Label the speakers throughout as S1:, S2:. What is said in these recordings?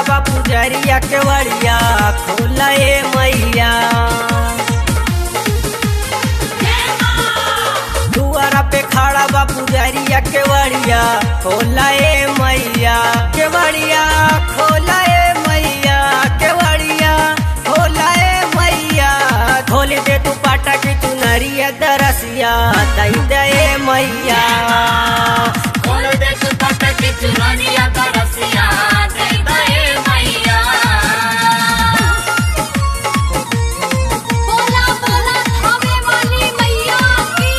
S1: बा पुजरिया केवड़िया खोला ए मैया। दुआरा पे खड़ा बा पुजरिया केवड़िया खोला ए मैया। केवड़िया खोला ए मैया, केवड़िया खोला ए मैया। खोल दे तू पाटा की चुनरिया दरसिया दई दे मैया।
S2: खोल दे तू पाटा की चुनरिया दरसिया दई दे मैया। बोला बोला थावे वाली मैया की।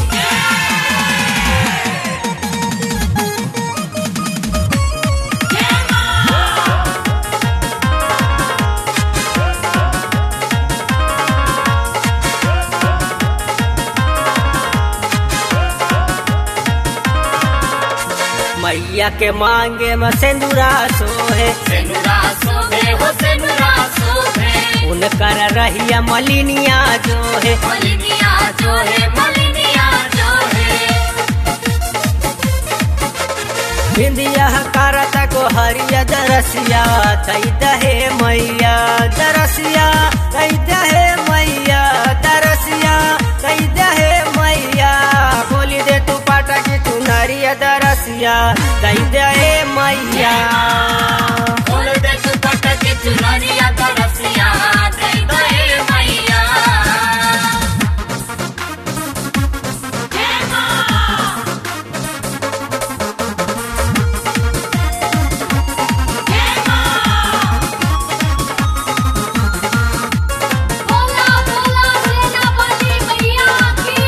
S1: मैया के मांगे में सेंदूरा सोहे,
S2: सेनुरा सोभे हो सेनुरा सोभे।
S1: उनकर रहिया मलिनिया जो है,
S2: मलिनिया जो है, मलिनिया जो है।
S1: बिंदिया करता को हरिया दरसिया दई दहे मैया। दरसिया दई दहे मैया, दरसिया दई दहे मैया। खोली दे तू पाटा की चुनरिया दरसिया दई दहे मैया।
S2: खोल दे तू पाटा की चुनरिया दरसिया दई दे मैया। बोला बोला सेना वाली मैया की।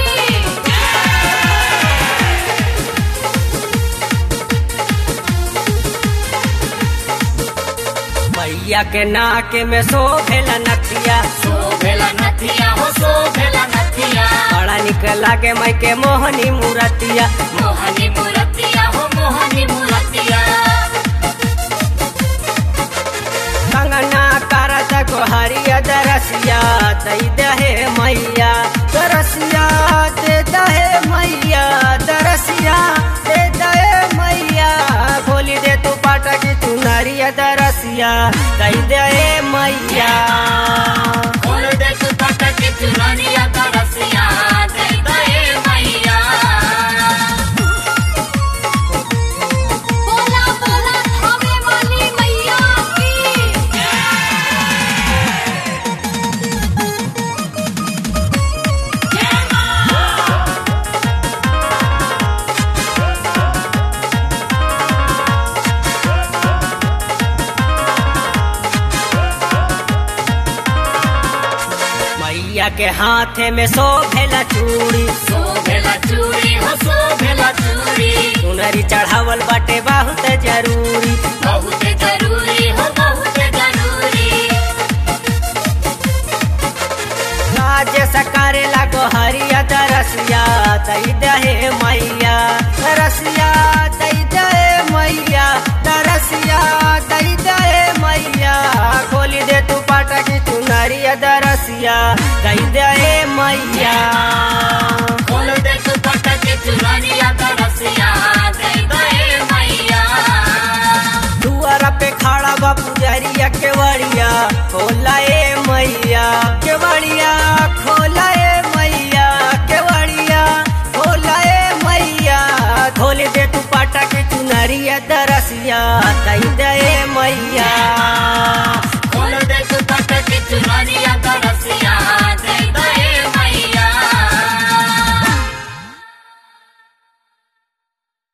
S1: मैया के नाके में शोभेला नथिया,
S2: शोभेला नथिया हो शोभेला नथिया।
S1: बड़ा निक लागे माई के मोहनी मूरतिया।
S2: मोहनी मूर्तिया हो मोहनी मूर्तिया।
S1: कंगना करत को हरिया दरसिया दई दहे मैया। दरसिया दे दहे मैया, दरसिया दे दहे मैया। खोली दे तू पाटा की चुनरिया दरसिया दई दहे मैया।
S2: खोल दे तू पाटा की चुनरिया दरसिया दई दे मैया। बोला बोला थावे वाली मैया की।
S1: मैया के हाथे में शोभेला चूड़ी,
S2: शोभेला चूड़ी हो शोभेला चूड़ी।
S1: चुनरी चढ़ावल बाटे बहुत जरूरी।
S2: बहुत जरूरी हो बहुत जरूरी।
S1: राज सकारे लागो हरिया दरसिया दई दहे मैया। दरसिया दई दहे मैया, दरसिया दई दहे मैया। खोली दे तू पाटा की चुनरिया दरसिया दई दहे मैया।
S2: खोल दे तू पाटा की चुनरिया दरसिया दई दे मैया।
S1: दुआरा पे खड़ा बा पुजरिया केवड़िया खोला ए मैया। केवड़िया